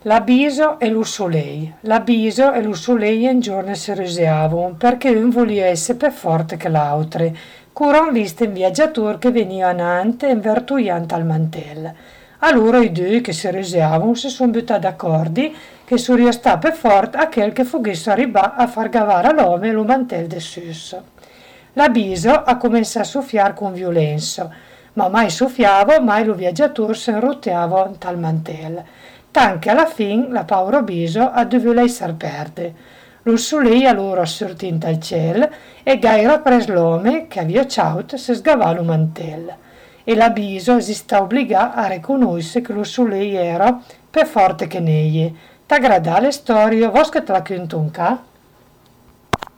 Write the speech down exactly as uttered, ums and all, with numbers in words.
L'abiso e l'ussolei. L'abiso e l'ussolei un giorno si risiavano perché un volia essere più forte che l'altro. Curan visto un viaggiatore che veniva annante e vertuiante al mantello. Allora i due che si risiavano si sono buttati d'accordo che sarebbe stato più forte a quel che fosse arrivato a far gavare all'uomo lo mantello de sus. L'abiso ha cominciato a soffiare con violenza, ma mai soffiava, mai lo viaggiatore si inrotteava tal mantello. Tanche alla fin la paura biso ha dovuto lasciar perdere. Lo soleil allora sortì dal cielo e Gaira pres l'uomo che aveva ciaut se sgavava lo mantello. E la biso si sta obbligata a riconoscere che lo soleil era più forte che negli. T'aggrada le storie, vos che te la conto un ca?